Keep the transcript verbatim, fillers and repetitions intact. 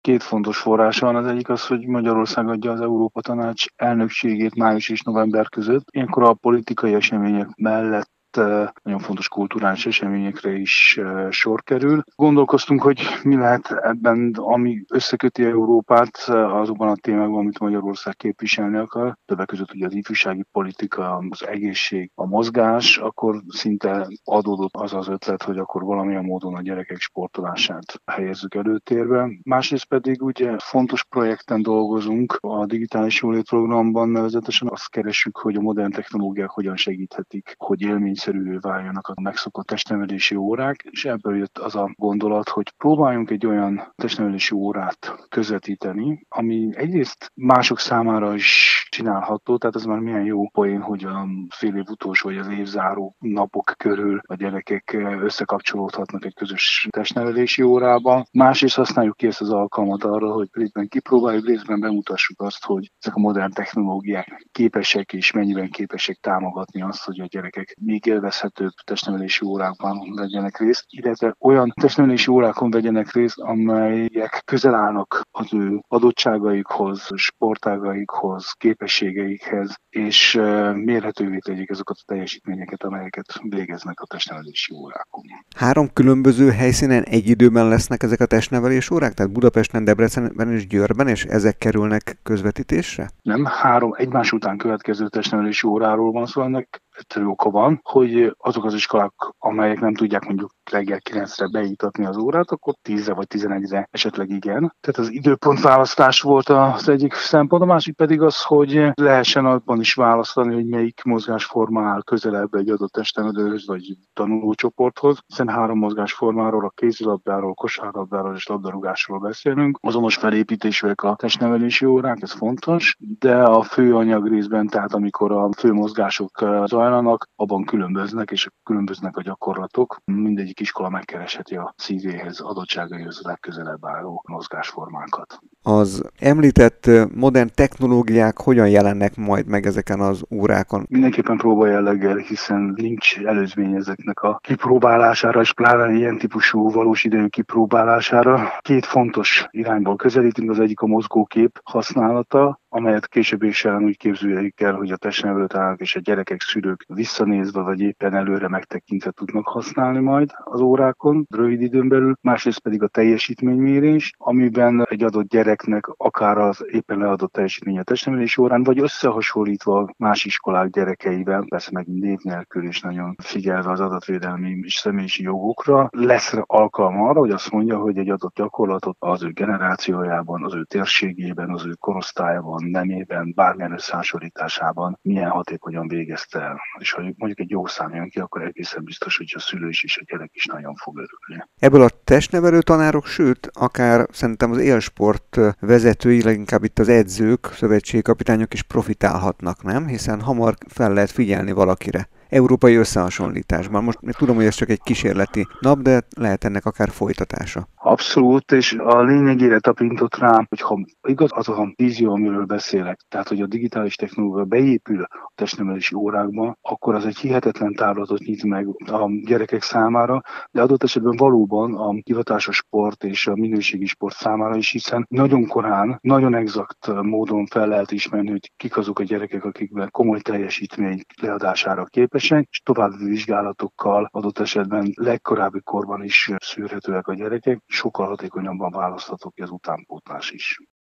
Két fontos forrása van. Az egyik az, hogy Magyarország adja az Európa Tanács elnökségét május és november között. Ilyenkor a politikai események mellett nagyon fontos kulturális eseményekre is sor kerül. Gondolkoztunk, hogy mi lehet ebben, ami összeköti Európát azokban a témákban, amit Magyarország képviselni akar. Többek között ugye az ifjúsági politika, az egészség, a mozgás, akkor szinte adódott az az ötlet, hogy akkor valamilyen módon a gyerekek sportolását helyezzük előtérbe. Másrészt pedig ugye fontos projekten dolgozunk a digitális jólét programban, nevezetesen azt keresünk, hogy a modern technológiák hogyan segíthetik, hogy élmény szerűvé váljanak a megszokott testnevelési órák, és ebből jött az a gondolat, hogy próbáljunk egy olyan testnevelési órát közvetíteni, ami egyrészt mások számára is csinálható, tehát ez már milyen jó poén, hogy a fél év utolsó vagy az évzáró napok körül a gyerekek összekapcsolódhatnak egy közös testnevelési órában. Másrészt használjuk ki ezt az alkalmat arra, hogy részben kipróbáljuk, részben bemutassuk azt, hogy ezek a modern technológiák képesek és mennyiben képesek támogatni azt, hogy a gyerekek még élvezhetőbb testnevelési órákban vegyenek részt, illetve olyan testnevelési órákon vegyenek részt, amelyek közel állnak az ő adottságaikhoz, sportágaikhoz, képességeikhez, és mérhetővé tegyék azokat a teljesítményeket, amelyeket végeznek a testnevelési órákon. Három különböző helyszínen egy időben lesznek ezek a testnevelés órák? Tehát Budapesten, Debrecenben és Győrben, és ezek kerülnek közvetítésre? Nem, három egymás után következő testnevelési óráról van szó, ennek egyszerű oka van, hogy azok az iskolák, amelyek nem tudják mondjuk reggel kilencre beiktatni az órát, akkor tízre vagy tizenegyre esetleg igen. Tehát az időpontválasztás volt az egyik szempont, a másik pedig az, hogy lehessen abban is választani, hogy melyik mozgásforma áll közelebb egy adott testnevelőhöz vagy tanulócsoporthoz, hiszen három mozgásformáról, a kézilabdáról, kosárlabdáról és labdarúgásról beszélünk. Azonos felépítésűek a testnevelési órák, ez fontos, de a fő anyag részben, tehát amikor a fő mozgások zajlanak, abban különböznek, és különböznek a gyakorlatok. Mindegyik iskola megkeresheti a szívéhez, adottságaihoz a legközelebb álló mozgásformákat. Az említett modern technológiák hogyan jelennek majd meg ezeken az órákon? Mindenképpen próba jelleggel, hiszen nincs előzmény ezeknek a kipróbálására, és pláne ilyen típusú valós idejű kipróbálására. Két fontos irányból közelítünk, az egyik a mozgókép használata, amelyet később is úgy képzeljük el, hogy a testnevelőtárok és a gyerekek, szülők visszanézve vagy éppen előre megtekintve tudnak használni majd az órákon rövid időn belül. Másrészt pedig a teljesítménymérés, amiben egy adott gyereknek akár az éppen leadott teljesítmény a testnevelési órán, vagy összehasonlítva más iskolák gyerekeivel, persze meg név nélkül is nagyon figyelve az adatvédelmi és személyiségi jogokra, lesz alkalma arra, hogy azt mondja, hogy egy adott gyakorlatot az ő generációjában, az ő térségében, az ő korosztályában, nemében, bármilyen összehasonlításában milyen hatékonyan végezte el. És ha mondjuk egy jó szám jön ki, akkor egészen biztos, hogy a szülő is és a gyerek is nagyon fog örülni. Ebből a testnevelő tanárok, sőt, akár szerintem az élsport vezetői, leginkább itt az edzők, szövetségkapitányok is profitálhatnak, nem? Hiszen hamar fel lehet figyelni valakire. Európai összehasonlításban. Most még tudom, hogy ez csak egy kísérleti nap, de lehet ennek akár folytatása. Abszolút, és a lényegére tapintott rá, hogy ha igaz az a vízió, amiről beszélek, tehát hogy a digitális technológia beépül a testnevelési órákba, akkor az egy hihetetlen távlatot nyit meg a gyerekek számára, de adott esetben valóban a hivatásos sport és a minőségi sport számára is, hiszen nagyon korán, nagyon exakt módon fel lehet ismerni, hogy kik azok a gyerekek, akikben komoly teljesítmény leadására képesek, és további vizsgálatokkal adott esetben legkorábbi korban is szűrhetőek a gyerekek, sokkal hatékonyabban választhatók ki az utánpótlás is.